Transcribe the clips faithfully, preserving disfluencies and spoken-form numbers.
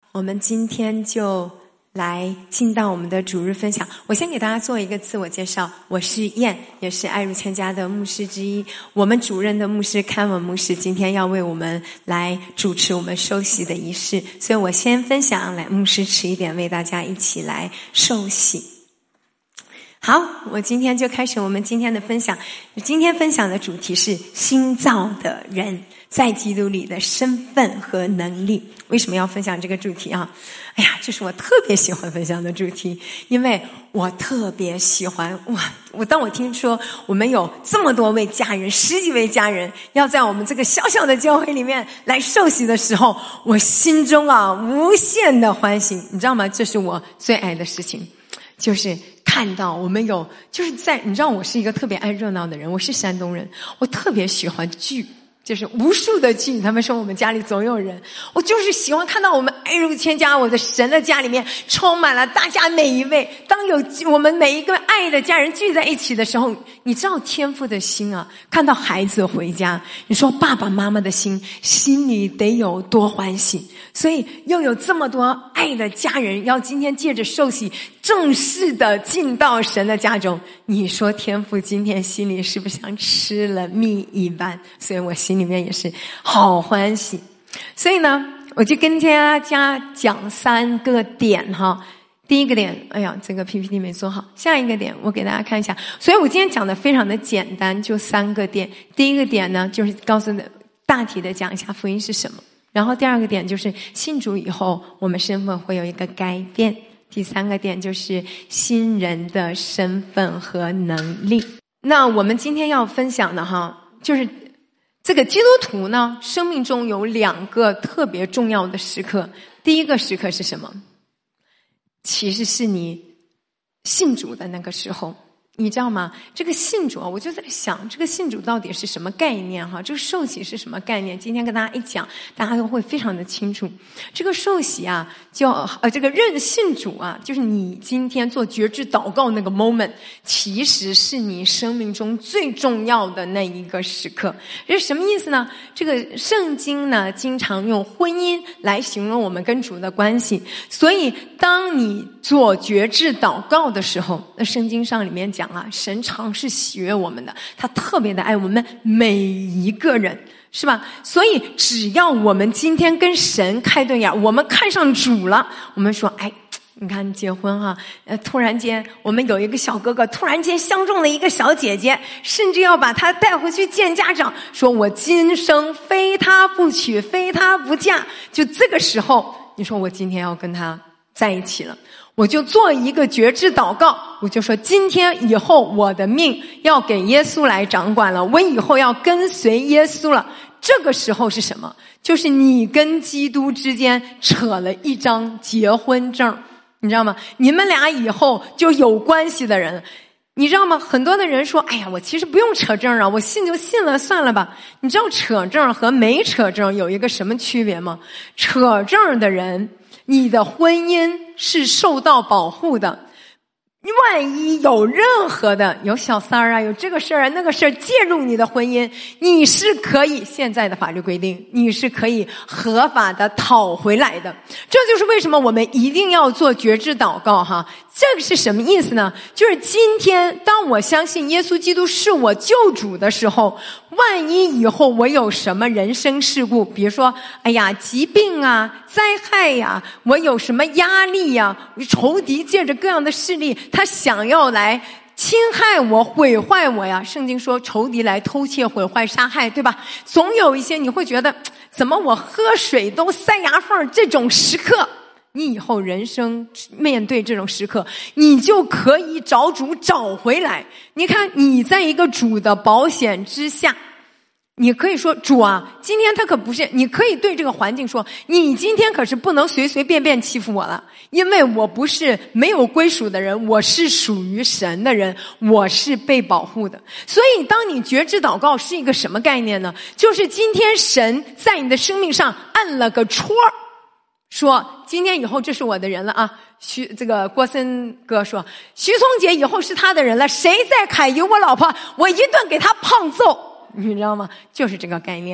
我们今天就来进到我们的主日分享。我先给大家做一个自我介绍，我是燕，也是爱如千家的牧师之一。我们主任的牧师凯文牧师今天要为我们来主持我们受洗的仪式，所以我先分享，来牧师迟一点为大家一起来受洗。好，我今天就开始我们今天的分享。今天分享的主题是新造的人在基督里的身份和能力。为什么要分享这个主题啊？哎呀，这是我特别喜欢分享的主题，因为我特别喜欢哇！我当我听说我们有这么多位家人，十几位家人要在我们这个小小的教会里面来受洗的时候，我心中啊无限的欢喜。你知道吗？这是我最爱的事情，就是看到我们有，就是在你知道我是一个特别爱热闹的人，我是山东人，我特别喜欢聚，就是无数的聚。他们说我们家里总有人，我就是喜欢看到我们爱如千家，我的神的家里面充满了大家每一位。当有我们每一个爱的家人聚在一起的时候，你知道天父的心啊，看到孩子回家，你说爸爸妈妈的心心里得有多欢喜。所以又有这么多爱的家人要今天借着受洗正式的进到神的家中，你说天父今天心里是不是像吃了蜜一般？所以我心里面也是好欢喜。所以呢，我就跟大家讲三个点哈。第一个点，哎呀，这个 P P T 没做好。下一个点，我给大家看一下。所以我今天讲的非常的简单，就三个点。第一个点呢，就是告诉大体的讲一下福音是什么。然后第二个点就是信主以后我们身份会有一个改变。第三个点就是新人的身份和能力。那我们今天要分享的哈，就是这个基督徒呢，生命中有两个特别重要的时刻。第一个时刻是什么？其实是你信主的那个时候。你知道吗？这个信主啊，我就在想，这个信主到底是什么概念哈？这个受洗是什么概念？今天跟大家一讲，大家都会非常的清楚。这个受洗啊，叫呃，这个认信主啊，就是你今天做觉知祷告那个 moment， 其实是你生命中最重要的那一个时刻。这是什么意思呢？这个圣经呢，经常用婚姻来形容我们跟主的关系。所以，当你做觉知祷告的时候，那圣经上里面讲啊，神常是喜悦我们的，他特别的爱我们每一个人，是吧？所以只要我们今天跟神开对眼，我们看上主了，我们说，哎，你看结婚哈、啊，呃，突然间我们有一个小哥哥，突然间相中了一个小姐姐，甚至要把他带回去见家长，说我今生非他不娶，非他不嫁。就这个时候，你说我今天要跟他在一起了。我就做一个觉知祷告，我就说今天以后我的命要给耶稣来掌管了，我以后要跟随耶稣了。这个时候是什么？就是你跟基督之间扯了一张结婚证，你知道吗？你们俩以后就有关系的人。你知道吗？很多的人说，哎呀，我其实不用扯证啊，我信就信了，算了吧。你知道扯证和没扯证有一个什么区别吗？扯证的人，你的婚姻是受到保护的，万一有任何的有小三儿啊，有这个事儿啊那个事儿介入你的婚姻，你是可以，现在的法律规定你是可以合法的讨回来的。这就是为什么我们一定要做觉知祷告哈。这个是什么意思呢？就是今天当我相信耶稣基督是我救主的时候，万一以后我有什么人生事故，比如说哎呀疾病啊灾害呀、啊，我有什么压力呀、啊，仇敌借着各样的势力他想要来侵害我毁坏我呀。圣经说仇敌来偷窃毁坏杀害，对吧？总有一些你会觉得怎么我喝水都塞牙缝，这种时刻你以后人生面对这种时刻，你就可以找主找回来。你看你在一个主的保险之下，你可以说主啊，今天他可不是，你可以对这个环境说，你今天可是不能随随便便欺负我了，因为我不是没有归属的人，我是属于神的人，我是被保护的。所以当你觉知祷告是一个什么概念呢？就是今天神在你的生命上按了个戳，说今天以后这是我的人了啊。徐这个郭森哥说徐聪姐以后是他的人了，谁再揩油我老婆，我一顿给他胖揍，你知道吗？就是这个概念。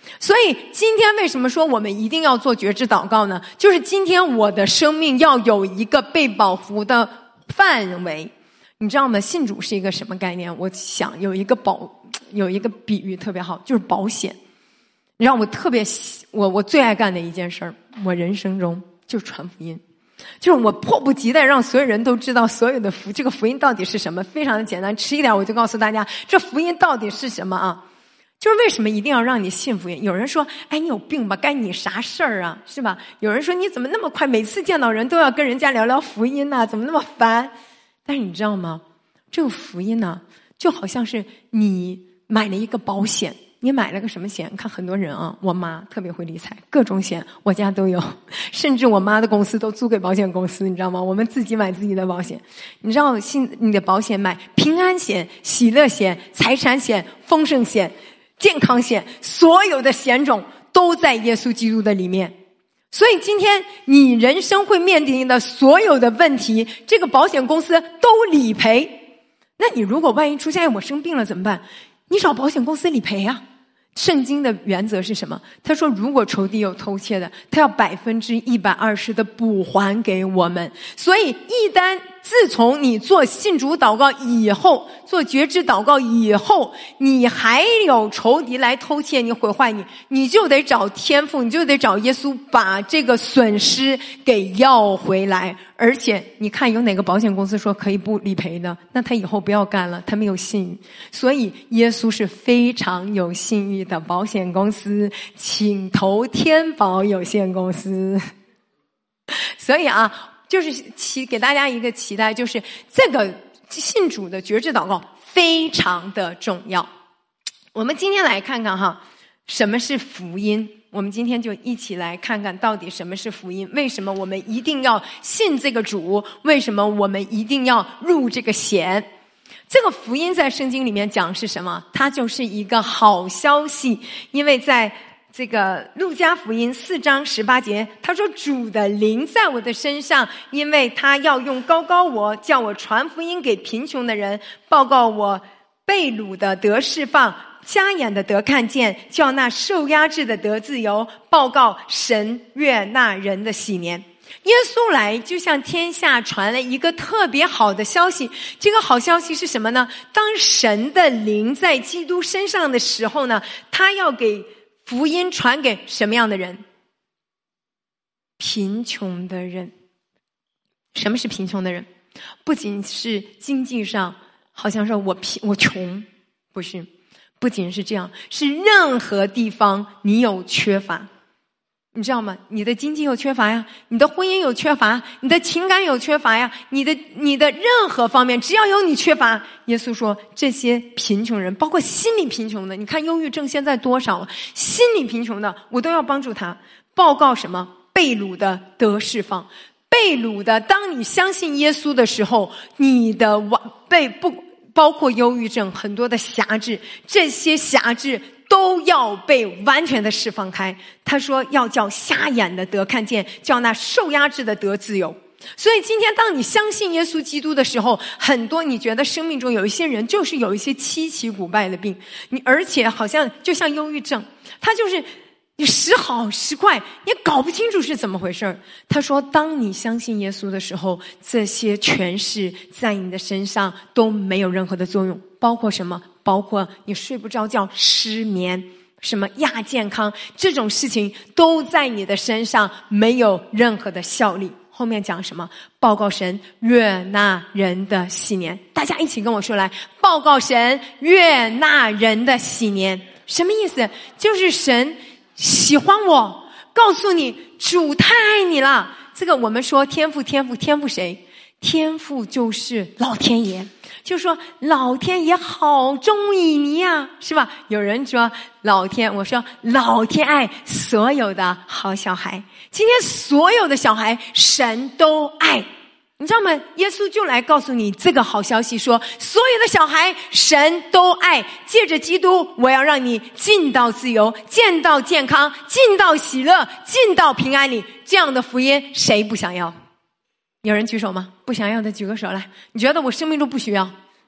所以今天为什么说我们一定要做觉知祷告呢？就是今天我的生命要有一个被保护的范围。你知道吗？信主是一个什么概念？我想有一个保有一个比喻特别好，就是保险。让我特别我我最爱干的一件事儿，我人生中就是传福音。就是我迫不及待让所有人都知道所有的福，这个福音到底是什么。非常的简单，迟一点我就告诉大家这福音到底是什么啊。就是为什么一定要让你信福音。有人说，哎，你有病吧，干你啥事儿啊，是吧？有人说，你怎么那么快，每次见到人都要跟人家聊聊福音呢、啊？怎么那么烦？但是你知道吗，这个福音呢、啊，就好像是你买了一个保险。你买了个什么险？看很多人啊，我妈特别会理财，各种险我家都有，甚至我妈的公司都租给保险公司，你知道吗？我们自己买自己的保险。你知道信你的保险买平安险、喜乐险、财产险、丰盛险、健康险，所有的险种都在耶稣基督的里面。所以今天你人生会面临的所有的问题，这个保险公司都理赔。那你如果万一出现我生病了怎么办？你找保险公司理赔啊。圣经的原则是什么？他说如果仇敌有偷窃的，他要百分之一百二十的补还给我们。所以一旦自从你做信主祷告以后，做觉知祷告以后，你还有仇敌来偷窃你、毁坏你，你就得找天父，你就得找耶稣把这个损失给要回来。而且你看有哪个保险公司说可以不理赔的？那他以后不要干了，他没有信誉。所以耶稣是非常有信誉的保险公司，请投天保有限公司。所以啊，就是期给大家一个期待，就是这个信主的觉知祷告非常的重要。我们今天来看看哈，什么是福音。我们今天就一起来看看到底什么是福音，为什么我们一定要信这个主，为什么我们一定要入这个险。这个福音在圣经里面讲是什么？它就是一个好消息。因为在这个路加福音四章十八节，他说主的灵在我的身上，因为他要用高高我，叫我传福音给贫穷的人，报告我被掳的得释放，瞎眼的得看见，叫那受压制的得自由，报告神悦纳人的喜年。耶稣来就向天下传了一个特别好的消息。这个好消息是什么呢？当神的灵在基督身上的时候呢，他要给福音传给什么样的人？贫穷的人。什么是贫穷的人？不仅是经济上好像说我贫我穷，不是，不仅是这样，是任何地方你有缺乏。你知道吗？你的经济有缺乏呀，你的婚姻有缺乏，你的情感有缺乏呀，你的你的任何方面只要有你缺乏，耶稣说这些贫穷人，包括心理贫穷的，你看忧郁症现在多少，心理贫穷的我都要帮助他。报告什么？被掳的得释放。被掳的，当你相信耶稣的时候，你的被不包括忧郁症，很多的辖制，这些辖制都要被完全的释放开。他说要叫瞎眼的得看见，叫那受压制的得自由。所以今天当你相信耶稣基督的时候，很多你觉得生命中有一些人就是有一些稀奇古怪的病，你而且好像就像忧郁症，他就是你时好时坏，你搞不清楚是怎么回事。他说当你相信耶稣的时候，这些权势在你的身上都没有任何的作用。包括什么？包括你睡不着觉、失眠，什么亚健康，这种事情都在你的身上没有任何的效力。后面讲什么？报告神悦纳人的喜年。大家一起跟我说来，报告神悦纳人的喜年。什么意思？就是神喜欢我，告诉你主太爱你了。这个我们说天父天父天父谁？天父就是老天爷，就说老天爷好中意你呀，是吧？有人说老天，我说老天爱所有的好小孩。今天所有的小孩神都爱，你知道吗？耶稣就来告诉你这个好消息，说所有的小孩神都爱。借着基督，我要让你进到自由，见到健康，进到喜乐，进到平安里。这样的福音谁不想要？有人举手吗？不想要的举个手来。你觉得我生命中不需要？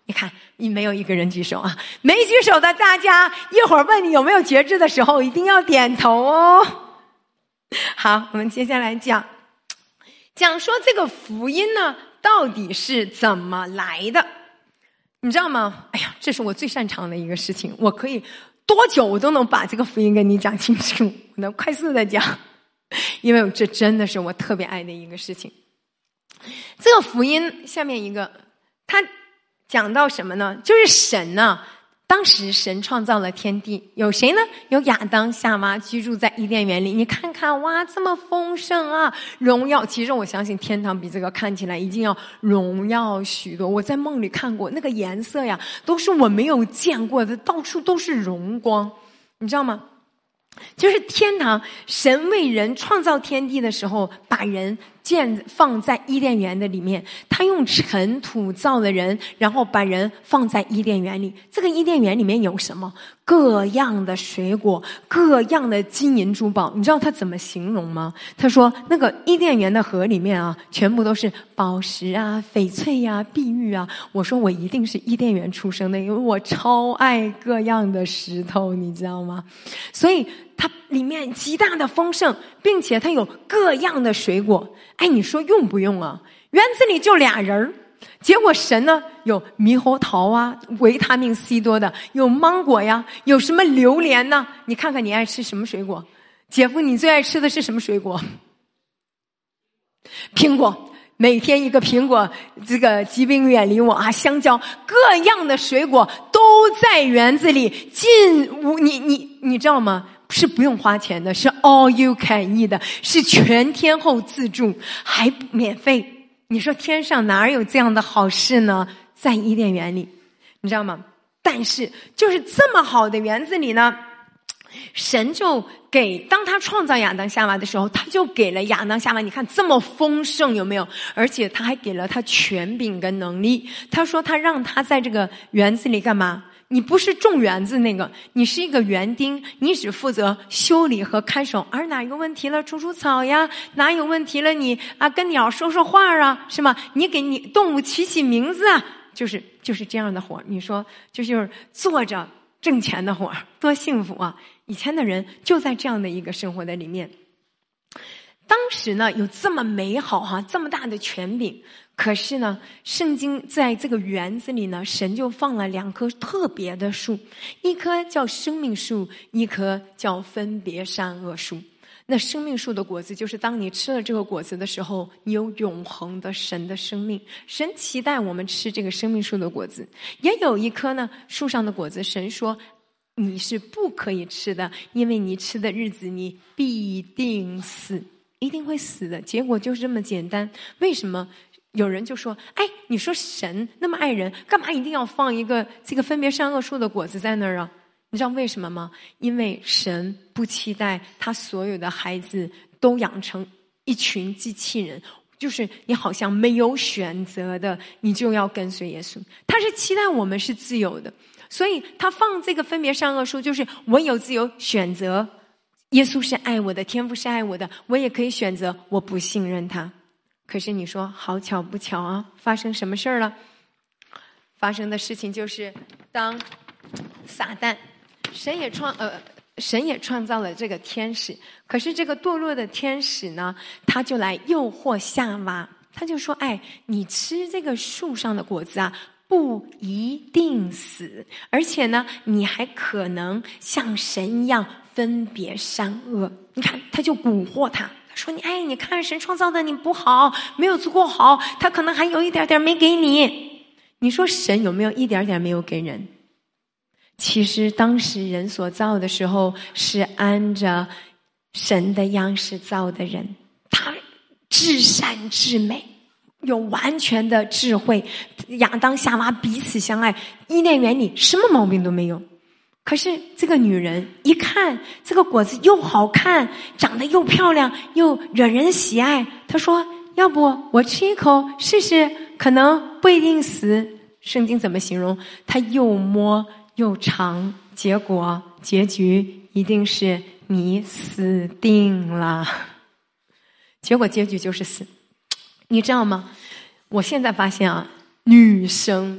你看，你没有一个人举手啊，没举手的大家，一会儿问你有没有觉知的时候，一定要点头哦。好，我们接下来讲，讲说这个福音呢，到底是怎么来的？你知道吗？哎呀，这是我最擅长的一个事情，我可以多久我都能把这个福音跟你讲清楚，我能快速的讲，因为这真的是我特别爱的一个事情。这个福音下面一个，他讲到什么呢？就是神呢，当时神创造了天地，有谁呢？有亚当夏娃居住在伊甸园里。你看看，哇，这么丰盛啊，荣耀。其实我相信天堂比这个看起来已经要荣耀许多。我在梦里看过那个颜色呀，都是我没有见过的，到处都是荣光，你知道吗？就是天堂，神为人创造天地的时候，把人建放在伊甸园的里面，他用尘土造了人，然后把人放在伊甸园里。这个伊甸园里面有什么？各样的水果，各样的金银珠宝。你知道他怎么形容吗？他说那个伊甸园的河里面啊，全部都是宝石啊、翡翠啊、碧玉啊。我说我一定是伊甸园出生的，因为我超爱各样的石头，你知道吗？所以它里面极大的丰盛，并且它有各样的水果。哎，你说用不用啊？园子里就俩人儿，结果神呢有猕猴桃啊，维他命 C 多的，有芒果呀，有什么榴莲呢？你看看你爱吃什么水果？姐夫，你最爱吃的是什么水果？苹果，每天一个苹果，这个疾病远离我啊！香蕉，各样的水果都在园子里，进无你你你知道吗？是不用花钱的，是 all you can eat 的，是全天候自助，还免费。你说天上哪有这样的好事呢？在伊甸园里，你知道吗？但是就是这么好的园子里呢，神就给当他创造亚当夏娃的时候，他就给了亚当夏娃，你看这么丰盛有没有？而且他还给了他权柄跟能力。他说他让他在这个园子里干嘛？你不是种园子那个，你是一个园丁，你只负责修理和看守。而哪有问题了，除除草呀，哪有问题了，你啊跟鸟说说话啊，是吗？你给你动物起起名字啊，就是就是这样的活。你说就是做着挣钱的活，多幸福啊！以前的人就在这样的一个生活的里面。当时呢有这么美好哈、啊，这么大的权柄，可是呢圣经在这个园子里呢，神就放了两棵特别的树，一棵叫生命树，一棵叫分别善恶树。那生命树的果子就是当你吃了这个果子的时候，你有永恒的神的生命，神期待我们吃这个生命树的果子。也有一棵呢树上的果子，神说你是不可以吃的，因为你吃的日子你必定死，一定会死的。结果就是这么简单。为什么有人就说，哎，你说神那么爱人，干嘛一定要放一个这个分别善恶树的果子在那儿啊？你知道为什么吗？因为神不期待他所有的孩子都养成一群机器人，就是你好像没有选择的，你就要跟随耶稣。他是期待我们是自由的，所以他放这个分别善恶树，就是我有自由选择。耶稣是爱我的，天父是爱我的，我也可以选择我不信任他。可是你说好巧不巧啊，发生什么事儿了？发生的事情就是当撒旦神也创呃神也创造了这个天使，可是这个堕落的天使呢，他就来诱惑夏娃，他就说，哎，你吃这个树上的果子啊，不一定死，而且呢你还可能像神一样分别善恶。你看他就蛊惑他，他说你哎，你看神创造的你不好，没有足够好，他可能还有一点点没给你。你说神有没有一点点没有给人？其实当时人所造的时候是按着神的样式造的人，他至善至美，有完全的智慧，亚当夏娃彼此相爱，伊甸园里什么毛病都没有。可是这个女人一看这个果子又好看，长得又漂亮，又惹人喜爱，她说要不我吃一口试试，可能不一定死。圣经怎么形容？她又摸又尝，结果结局一定是你死定了。结果结局就是死。你知道吗？我现在发现啊，女生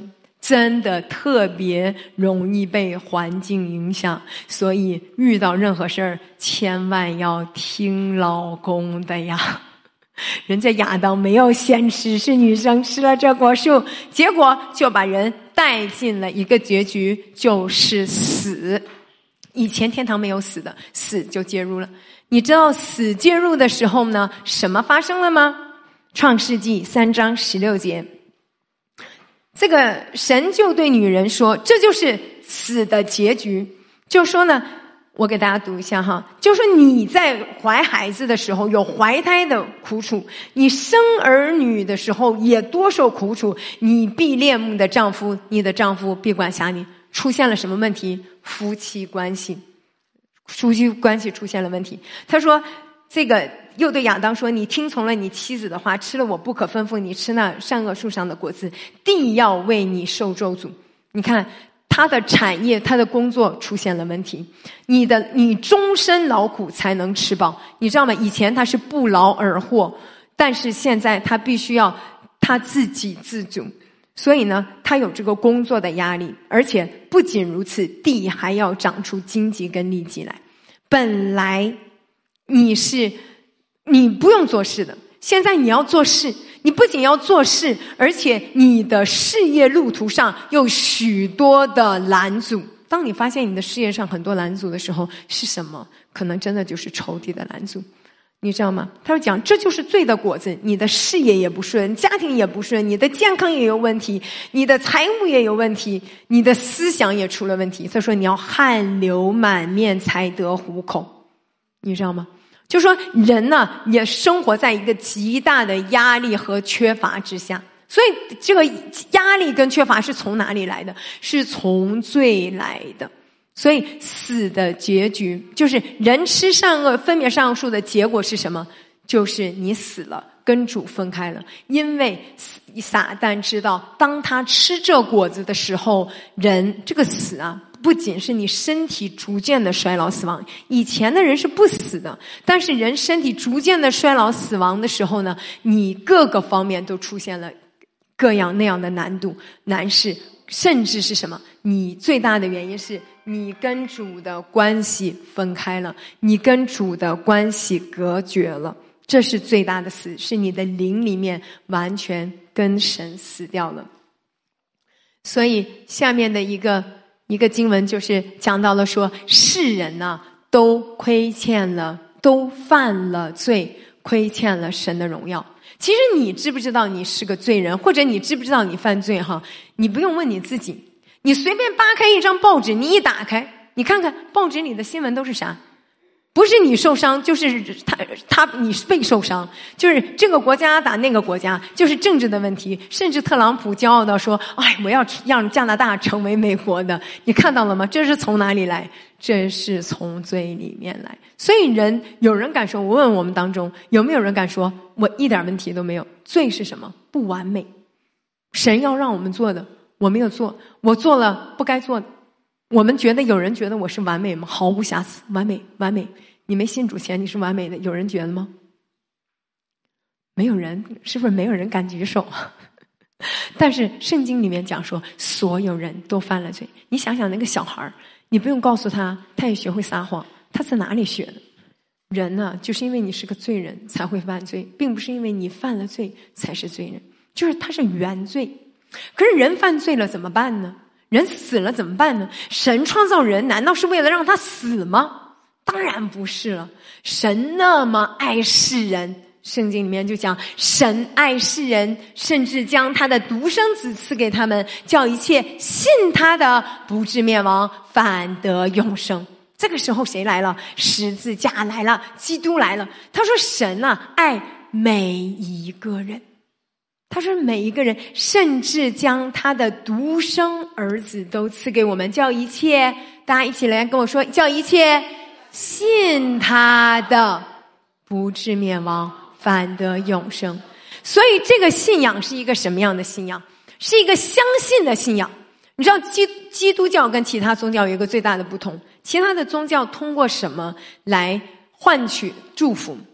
真的特别容易被环境影响，所以遇到任何事儿千万要听老公的呀。人家亚当没有先吃，是女生吃了这果树，结果就把人带进了一个结局，就是死。以前天堂没有死的，死就介入了。你知道死介入的时候呢，什么发生了吗？创世纪三章十六节，这个神就对女人说，这就是死的结局。就说呢，我给大家读一下哈，就说你在怀孩子的时候有怀胎的苦楚，你生儿女的时候也多受苦楚，你必恋慕的丈夫，你的丈夫必管辖你。出现了什么问题？夫妻关系，夫妻关系出现了问题。他说这个又对亚当说，你听从了你妻子的话，吃了我不可吩咐你吃那善恶树上的果子，地要为你受咒诅。你看他的产业，他的工作出现了问题，你的你终身劳苦才能吃饱，你知道吗？以前他是不劳而获，但是现在他必须要他自给自足，所以呢他有这个工作的压力，而且不仅如此，地还要长出荆棘跟痢疾来。本来你是你不用做事的，现在你要做事，你不仅要做事，而且你的事业路途上有许多的拦阻。当你发现你的事业上很多拦阻的时候，是什么？可能真的就是仇敌的拦阻，你知道吗？他说讲这就是罪的果子，你的事业也不顺，家庭也不顺，你的健康也有问题，你的财务也有问题，你的思想也出了问题。他说你要汗流满面才得糊口，你知道吗？就说人呢也生活在一个极大的压力和缺乏之下，所以这个压力跟缺乏是从哪里来的？是从罪来的。所以死的结局就是人吃善恶分别善恶树的结果是什么？就是你死了，跟主分开了。因为撒旦知道当他吃这果子的时候，人这个死啊不仅是你身体逐渐的衰老死亡，以前的人是不死的，但是人身体逐渐的衰老死亡的时候呢，你各个方面都出现了各样那样的难度难事，甚至是什么？你最大的原因是你跟主的关系分开了，你跟主的关系隔绝了，这是最大的死，是你的灵里面完全跟神死掉了。所以下面的一个一个经文就是讲到了说，世人呢都亏欠了，都犯了罪，亏欠了神的荣耀。其实你知不知道你是个罪人，或者你知不知道你犯罪哈？你不用问你自己，你随便扒开一张报纸，你一打开，你看看报纸里的新闻都是啥？不是你受伤，就是他他你被受伤，就是这个国家打那个国家，就是政治的问题。甚至特朗普骄傲到说，哎，我要让加拿大成为美国的。你看到了吗？这是从哪里来？这是从罪里面来。所以人有人敢说，我问我们当中有没有人敢说我一点问题都没有？罪是什么？不完美。神要让我们做的我没有做，我做了不该做的。我们觉得有人觉得我是完美吗？毫无瑕疵，完美完美。你没信主前你是完美的，有人觉得吗？没有人，是不是没有人敢举手？但是圣经里面讲说所有人都犯了罪。你想想那个小孩，你不用告诉他他也学会撒谎，他在哪里学的？人呢、啊、就是因为你是个罪人才会犯罪，并不是因为你犯了罪才是罪人，就是他是原罪。可是人犯罪了怎么办呢？人死了怎么办呢？神创造人难道是为了让他死吗？当然不是了。神那么爱世人，圣经里面就讲神爱世人，甚至将他的独生子赐给他们，叫一切信他的不至灭亡，反得永生。这个时候谁来了？十字架来了，基督来了。他说神啊爱每一个人，他说每一个人，甚至将他的独生儿子都赐给我们，叫一切，大家一起来跟我说，叫一切信他的不至灭亡，反得永生。所以这个信仰是一个什么样的信仰？是一个相信的信仰。你知道基基督教跟其他宗教有一个最大的不同，其他的宗教通过什么来换取祝福？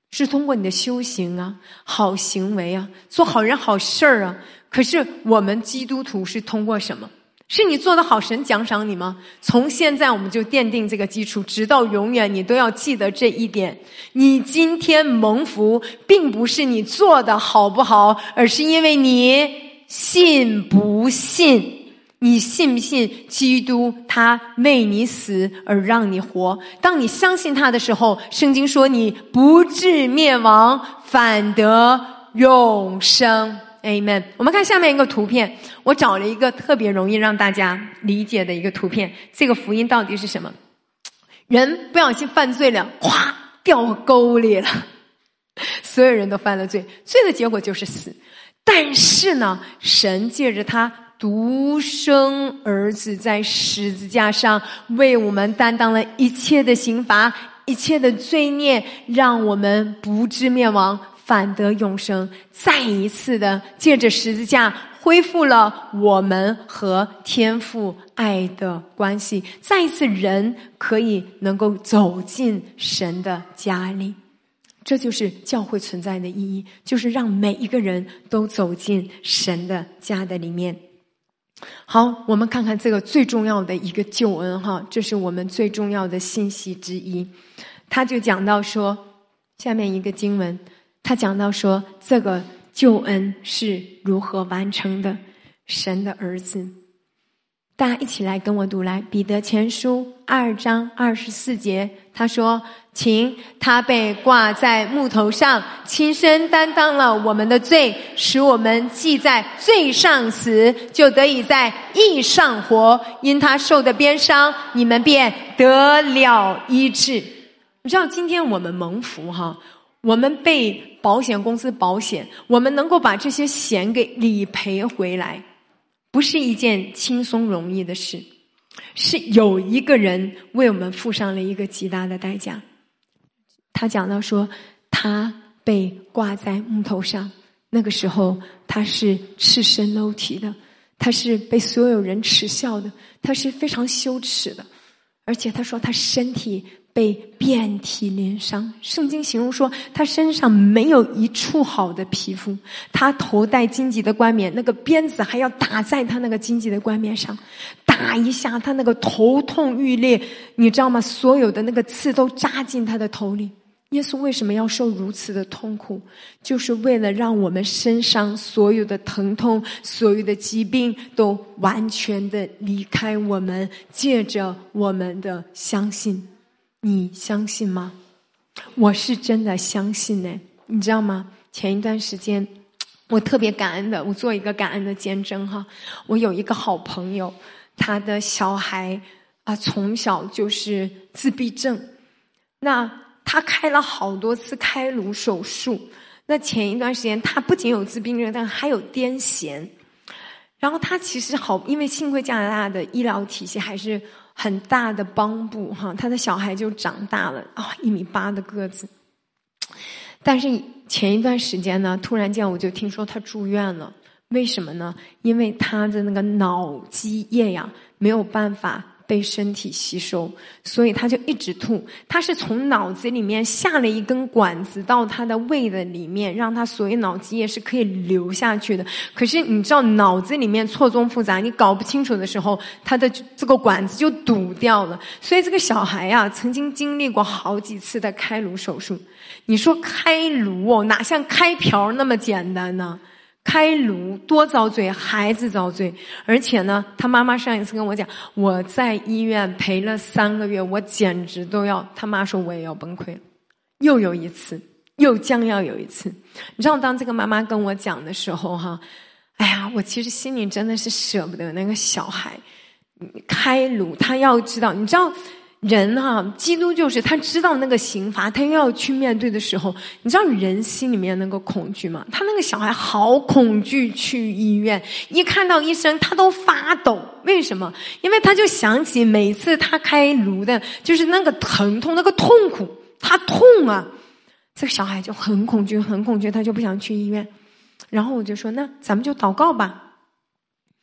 是通过你的修行啊，好行为啊，做好人好事儿啊。可是我们基督徒是通过什么？是你做得好，神奖赏你吗？从现在我们就奠定这个基础，直到永远你都要记得这一点。你今天蒙福，并不是你做得好不好，而是因为你信不信。你信不信基督他为你死而让你活？当你相信他的时候，圣经说你不至灭亡，反得永生。Amen。 我们看下面一个图片，我找了一个特别容易让大家理解的一个图片。这个福音到底是什么？人不小心犯罪了，哗，掉沟里了，所有人都犯了罪，罪的结果就是死。但是呢，神借着他独生儿子在十字架上为我们担当了一切的刑罚，一切的罪孽，让我们不至灭亡，反得永生。再一次的借着十字架恢复了我们和天父爱的关系，再一次人可以能够走进神的家里。这就是教会存在的意义，就是让每一个人都走进神的家的里面。好，我们看看这个最重要的一个救恩哈，这是我们最重要的信息之一。他就讲到说，下面一个经文，他讲到说这个救恩是如何完成的。神的儿子，大家一起来跟我读来，彼得前书二章二十四节，他说，请他被挂在木头上，亲身担当了我们的罪，使我们既在罪上死，就得以在义上活。因他受的鞭伤，你们便得了医治。你知道今天我们蒙福哈，我们被保险公司保险，我们能够把这些险给理赔回来，不是一件轻松容易的事，是有一个人为我们付上了一个极大的代价。他讲到说，他被挂在木头上，那个时候他是赤身露体的，他是被所有人耻笑的，他是非常羞耻的，而且他说他身体被遍体鳞伤。圣经形容说他身上没有一处好的皮肤，他头戴荆棘的冠冕，那个鞭子还要打在他那个荆棘的冠冕上，打一下他那个头痛欲裂，你知道吗？所有的那个刺都扎进他的头里。耶稣为什么要受如此的痛苦？就是为了让我们身上所有的疼痛，所有的疾病都完全的离开我们，借着我们的相信。你相信吗？我是真的相信呢。你知道吗？前一段时间我特别感恩的，我做一个感恩的见证哈。我有一个好朋友，他的小孩啊，从小就是自闭症，那他开了好多次开颅手术。那前一段时间他不仅有自闭症，但还有癫痫。然后他其实好，因为幸亏加拿大的医疗体系还是很大的帮助哈，他的小孩就长大了啊，一米八的个子。但是前一段时间呢，突然间我就听说他住院了。为什么呢？因为他的那个脑积液呀没有办法被身体吸收，所以他就一直吐。他是从脑子里面下了一根管子到他的胃的里面，让他所有脑积液是可以流下去的。可是你知道脑子里面错综复杂，你搞不清楚的时候，他的这个管子就堵掉了。所以这个小孩呀，曾经经历过好几次的开颅手术。你说开颅哦，哪像开瓢那么简单呢？开颅多遭罪，孩子遭罪。而且呢，他妈妈上一次跟我讲，我在医院陪了三个月，我简直都要，他妈说我也要崩溃了。又有一次，又将要有一次。你知道当这个妈妈跟我讲的时候哈，哎呀，我其实心里真的是舍不得那个小孩。开颅他要知道，你知道人哈、啊，基督就是他知道那个刑罚，他又要去面对的时候，你知道人心里面那个恐惧吗？他那个小孩好恐惧去医院，一看到医生他都发抖。为什么？因为他就想起每次他开颅的，就是那个疼痛，那个痛苦，他痛啊。这个小孩就很恐惧，很恐惧，他就不想去医院。然后我就说，那咱们就祷告吧。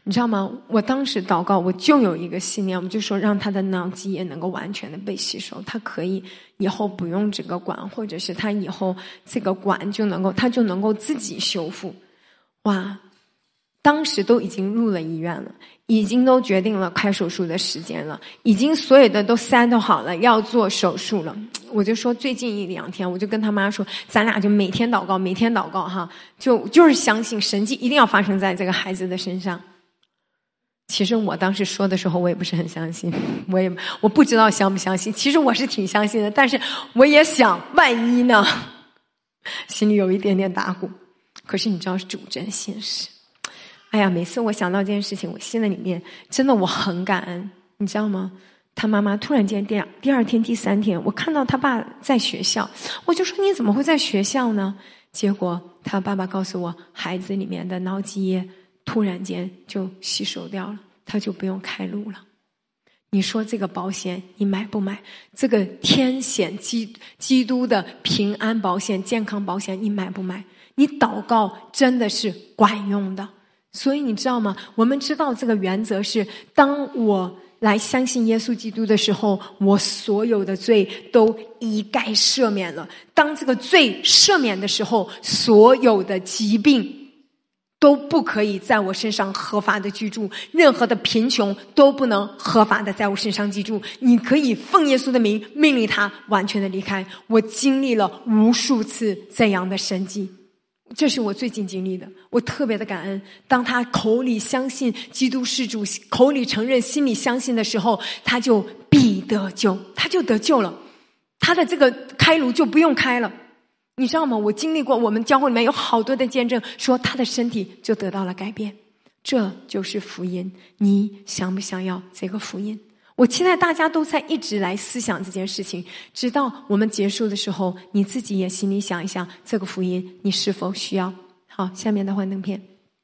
你知道吗？我当时祷告，我就有一个信念，我就说让他的脑积液能够完全的被吸收，他可以以后不用这个管，或者是他以后这个管就能够，他就能够自己修复。哇！当时都已经入了医院了，已经都决定了开手术的时间了，已经所有的都settle好了，要做手术了。我就说最近一两天，我就跟他妈说，咱俩就每天祷告，每天祷告哈，就就是相信神迹一定要发生在这个孩子的身上。其实我当时说的时候，我也不是很相信，我也我不知道相不相信。其实我是挺相信的，但是我也想，万一呢，心里有一点点打鼓。可是你知道，主真现实。哎呀，每次我想到这件事情，我心里面真的我很感恩，你知道吗？他妈妈突然间第二第二天、第三天，我看到他爸在学校，我就说你怎么会在学校呢？结果他爸爸告诉我，孩子里面的脑积液突然间就吸收掉了，他就不用开路了。你说这个保险你买不买？这个天险基基督的平安保险、健康保险你买不买？你祷告真的是管用的。所以你知道吗？我们知道这个原则是，当我来相信耶稣基督的时候，我所有的罪都一概赦免了。当这个罪赦免的时候，所有的疾病都不可以在我身上合法的居住，任何的贫穷都不能合法的在我身上居住。你可以奉耶稣的名命令他完全的离开。我经历了无数次这样的神迹，这是我最近经历的，我特别的感恩。当他口里相信基督是主，口里承认，心里相信的时候，他就必得救，他就得救了，他的这个开颅就不用开了。你知道吗？我经历过，我们教会里面有好多的见证，说他的身体就得到了改变。这就是福音，你想不想要这个福音？我期待大家都在一直来思想这件事情，直到我们结束的时候，你自己也心里想一想，这个福音你是否需要。好，下面的幻灯片，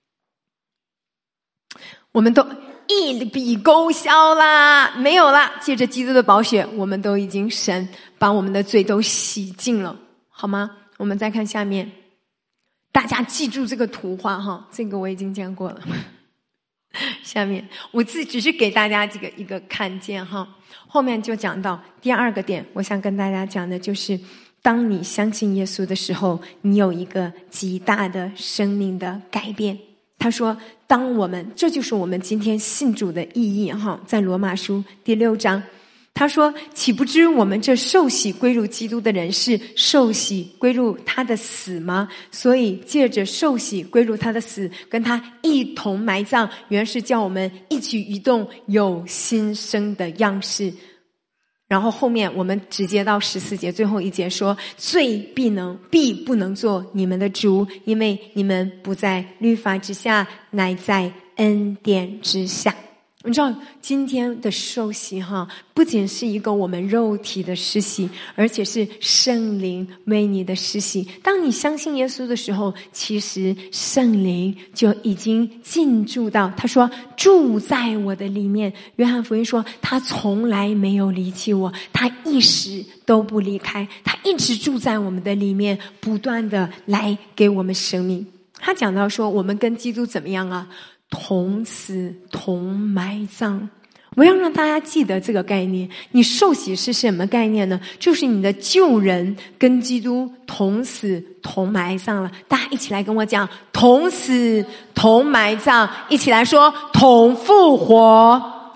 我们都一笔勾销啦，没有啦。借着基督的宝血，我们都已经神把我们的罪都洗净了，好吗？我们再看下面，大家记住这个图画哈，这个我已经讲过了。下面我自己只是给大家这个一个看见哈，后面就讲到第二个点，我想跟大家讲的就是，当你相信耶稣的时候，你有一个极大的生命的改变。他说，当我们，这就是我们今天信主的意义哈，在罗马书第六章。他说，岂不知我们这受洗归入基督的人是受洗归入他的死吗？所以借着受洗归入他的死，跟他一同埋葬，原是叫我们一举一动有新生的样式。然后后面我们直接到十四节最后一节说，罪必能必不能做你们的主，因为你们不在律法之下，乃在恩典之下。你知道今天的受洗哈，不仅是一个我们肉体的施洗，而且是圣灵为你的施洗。当你相信耶稣的时候，其实圣灵就已经进驻到，他说住在我的里面。约翰福音说，他从来没有离弃我，他一时都不离开，他一直住在我们的里面，不断的来给我们生命。他讲到说，我们跟基督怎么样啊？同死同埋葬。我要让大家记得这个概念。你受洗是什么概念呢？就是你的旧人跟基督同死同埋葬了。大家一起来跟我讲，同死同埋葬，一起来说同复活。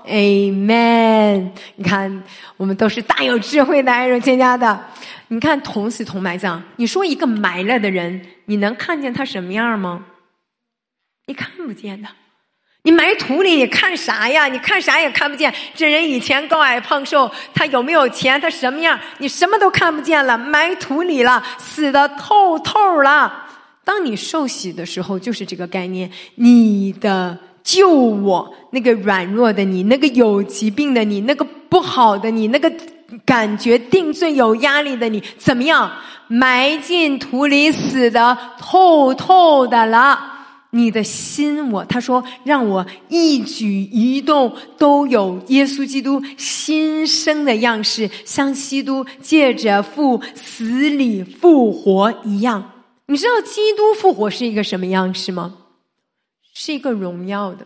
Amen。 你看我们都是大有智慧的爱人参加的。你看同死同埋葬，你说一个埋了的人，你能看见他什么样吗？你看不见的。你埋土里，你看啥呀？你看啥也看不见。这人以前高矮胖瘦，他有没有钱，他什么样，你什么都看不见了，埋土里了，死得透透了。当你受洗的时候，就是这个概念。你的救我，那个软弱的你，那个有疾病的你，那个不好的你，那个感觉定罪有压力的你，怎么样？埋进土里，死得透透的了。你的心我，他说让我一举一动都有耶稣基督新生的样式，像基督借着父死里复活一样。你知道基督复活是一个什么样式吗？是一个荣耀的。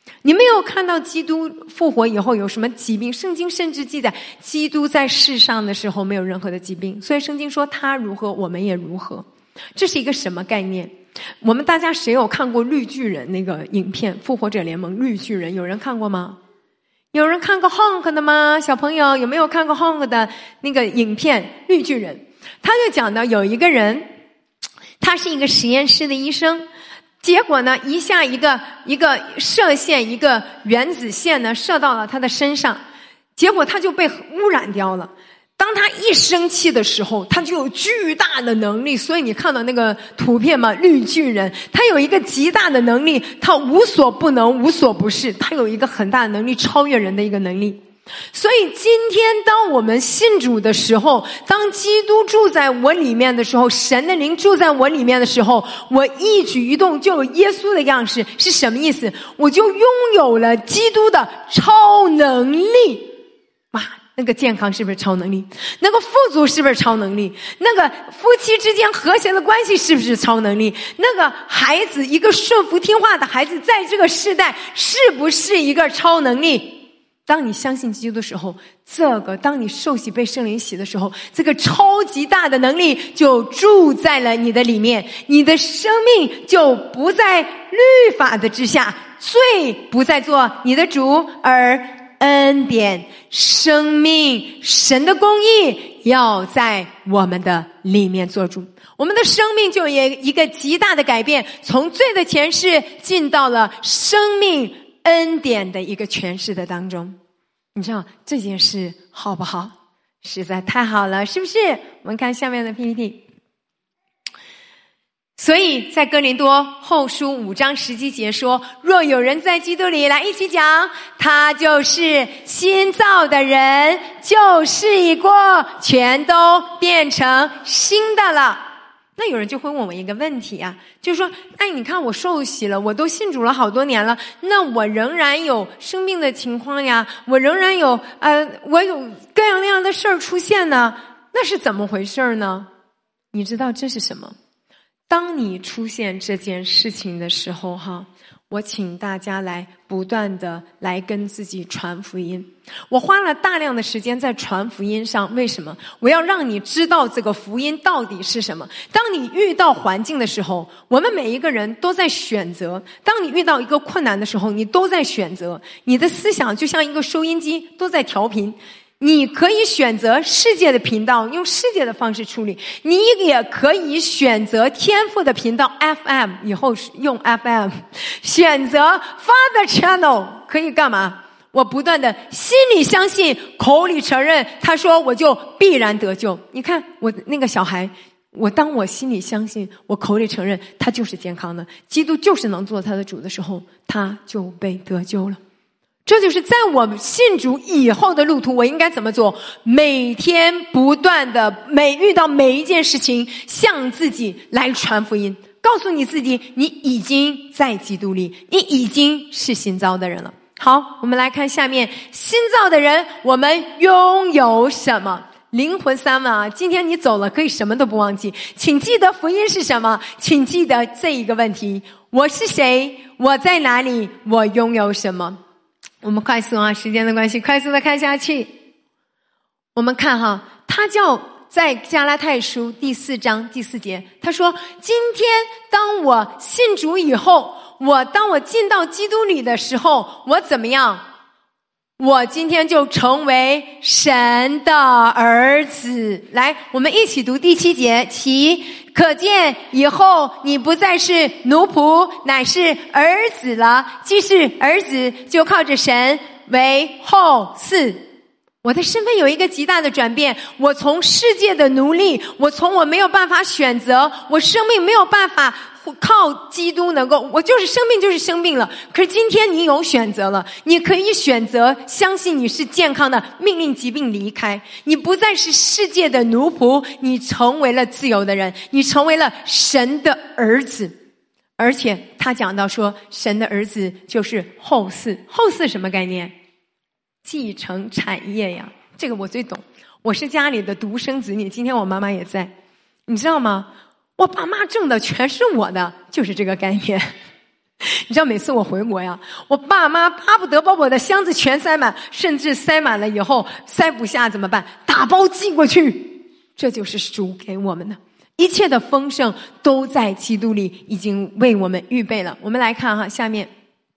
你没有看到基督复活以后有什么疾病，圣经甚至记载基督在世上的时候没有任何的疾病，所以圣经说他如何我们也如何。这是一个什么概念？我们大家谁有看过绿巨人那个影片，复活者联盟绿巨人，有人看过吗？有人看过 Honk 的吗？小朋友有没有看过 Honk 的那个影片绿巨人？他就讲到有一个人，他是一个实验室的医生，结果呢一下一个一个射线一个原子线呢射到了他的身上，结果他就被污染掉了。当他一生气的时候，他就有巨大的能力，所以你看到那个图片嘛，绿巨人，他有一个极大的能力，他无所不能无所不是，他有一个很大的能力，超越人的一个能力。所以今天当我们信主的时候，当基督住在我里面的时候，神的灵住在我里面的时候，我一举一动就有耶稣的样式。是什么意思？我就拥有了基督的超能力。哇，那个健康是不是超能力？那个富足是不是超能力？那个夫妻之间和谐的关系是不是超能力？那个孩子，一个顺服听话的孩子，在这个世代是不是一个超能力？当你相信基督的时候，这个当你受洗被圣灵洗的时候，这个超级大的能力就住在了你的里面，你的生命就不在律法的之下，罪不再做你的主，而恩典、生命、神的公义要在我们的里面做主。我们的生命就有一个极大的改变，从罪的权势进到了生命恩典的一个诠释的当中。你知道这件事好不好？实在太好了，是不是？我们看下面的 P P T。 所以在哥林多后书五章十七节说，若有人在基督里，来一起讲，他就是新造的人，旧事已过，全都变成新的了。那有人就会问我一个问题啊，就是说，哎，你看我受洗了，我都信主了好多年了，那我仍然有生病的情况呀，我仍然有呃，我有各样各样的事儿出现呢，那是怎么回事呢？你知道这是什么？当你出现这件事情的时候哈，我请大家来不断的来跟自己传福音。我花了大量的时间在传福音上，为什么？我要让你知道这个福音到底是什么。当你遇到环境的时候，我们每一个人都在选择。当你遇到一个困难的时候，你都在选择。你的思想就像一个收音机，都在调频。你可以选择世界的频道，用世界的方式处理，你也可以选择天父的频道 F M， 以后用 F M， 选择 Father Channel， 可以干嘛？我不断的心里相信，口里承认，他说我就必然得救。你看我那个小孩，我当我心里相信，我口里承认他就是健康的，基督就是能做他的主的时候，他就被得救了。这就是在我信主以后的路途，我应该怎么做？每天不断的，每遇到每一件事情，向自己来传福音，告诉你自己，你已经在基督里，你已经是新造的人了。好，我们来看下面，新造的人，我们拥有什么？灵魂三问啊！今天你走了，可以什么都不忘记，请记得福音是什么，请记得这一个问题：我是谁？我在哪里？我拥有什么？我们快速啊，时间的关系，快速的看下去。我们看哈，他叫在加拉太书第四章第四节，他说：今天当我信主以后，我当我进到基督里的时候，我怎么样？我今天就成为神的儿子。来，我们一起读第七节，其可见以后你不再是奴仆，乃是儿子了。既是儿子，就靠着神为后嗣。我的身份有一个极大的转变，我从世界的奴隶，我从我没有办法选择，我生命没有办法靠基督能够，我就是生命就是生命了。可是今天你有选择了，你可以选择相信你是健康的，命令疾病离开，你不再是世界的奴仆，你成为了自由的人，你成为了神的儿子。而且他讲到说，神的儿子就是后嗣。后嗣什么概念？继承产业呀，这个我最懂。我是家里的独生子女，今天我妈妈也在，你知道吗？我爸妈挣的全是我的，就是这个概念。 你知道每次我回国呀，我爸妈巴不得把我的箱子全塞满，甚至塞满了以后塞不下怎么办？打包寄过去。这就是主给我们的一切的丰盛都在基督里已经为我们预备了。我们来看哈，下面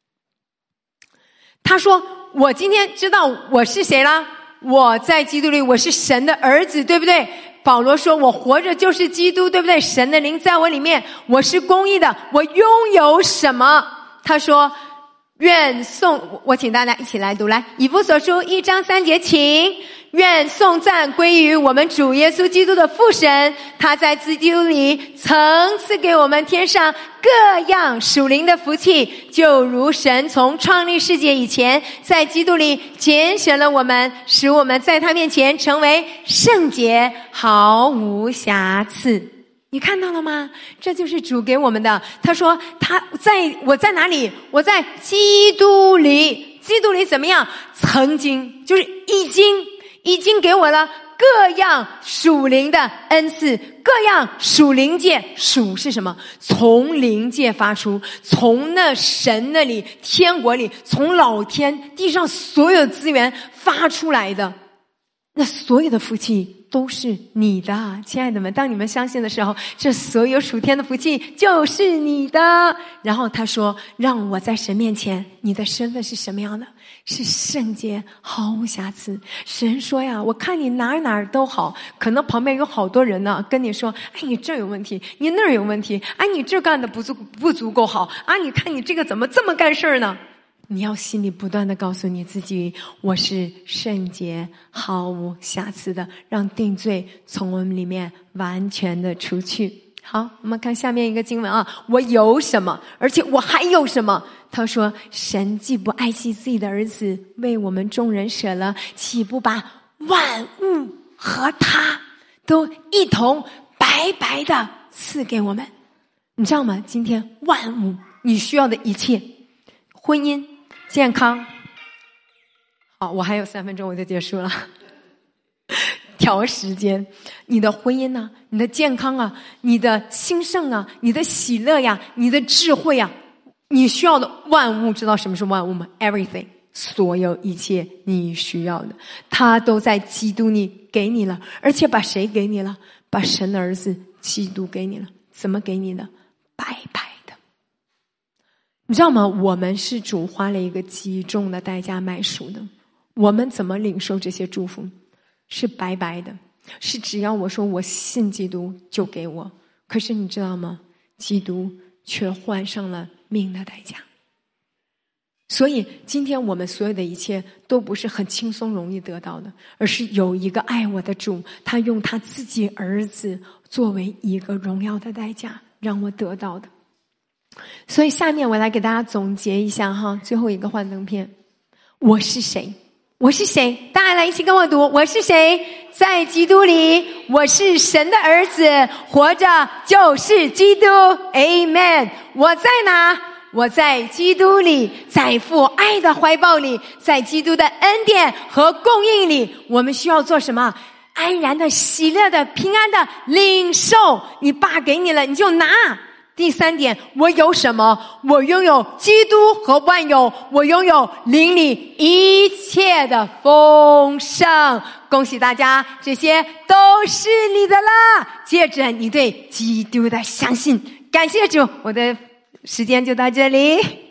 他说我今天知道我是谁了，我在基督里我是神的儿子，对不对？保罗说我活着就是基督，对不对？神的灵在我里面，我是公义的，我拥有什么？他说愿颂，我请大家一起来读，来，以弗所书一章三节，请。愿颂赞归于我们主耶稣基督的父神，他在基督里曾赐给我们天上各样属灵的福气，就如神从创立世界以前在基督里拣选了我们，使我们在他面前成为圣洁，毫无瑕疵。你看到了吗？这就是主给我们的。他说他在我在哪里？我在基督里。基督里怎么样？曾经就是已经已经给我了各样属灵的恩赐，各样属灵界。属是什么？从灵界发出，从那神那里天国里，从老天地上所有资源发出来的，那所有的福气都是你的，亲爱的们，当你们相信的时候，这所有属天的福气就是你的。然后他说让我在神面前，你的身份是什么样的？是圣洁，毫无瑕疵。神说呀，我看你哪儿哪儿都好，可能旁边有好多人呢跟你说，哎，你这有问题，你那儿有问题，哎，你这干的不足不足够好啊，你看你这个怎么这么干事呢？你要心里不断的告诉你自己，我是圣洁毫无瑕疵的，让定罪从我们里面完全的除去。好，我们看下面一个经文啊，我有什么，而且我还有什么？他说神既不爱惜自己的儿子，为我们众人舍了，岂不把万物和他都一同白白的赐给我们？你知道吗？今天万物你需要的一切，婚姻、健康，好，我还有三分钟我就结束了。调时间，你的婚姻啊，你的健康啊，你的兴盛啊，你的喜乐呀，你的智慧呀，你需要的万物，知道什么是万物吗？ Everything， 所有一切你需要的，他都在基督里给你了，而且把谁给你了？把神的儿子基督给你了。怎么给你的？白白的。你知道吗？我们是主花了一个极重的代价买赎的，我们怎么领受这些祝福？是白白的，是只要我说我信基督就给我。可是你知道吗？基督却换上了命的代价。所以今天我们所有的一切都不是很轻松容易得到的，而是有一个爱我的主，他用他自己儿子作为一个荣耀的代价让我得到的。所以下面我来给大家总结一下哈，最后一个幻灯片，我是谁？我是谁？大家来一起跟我读，我是谁？在基督里，我是神的儿子，活着就是基督。 Amen。 我在哪？我在基督里，在父爱的怀抱里，在基督的恩典和供应里。我们需要做什么？安然的、喜乐的、平安的领受。你爸给你了，你就拿。第三点，我有什么？我拥有基督和万有，我拥有灵里一切的丰盛。恭喜大家，这些都是你的啦！借着你对基督的相信，感谢主。我的时间就到这里。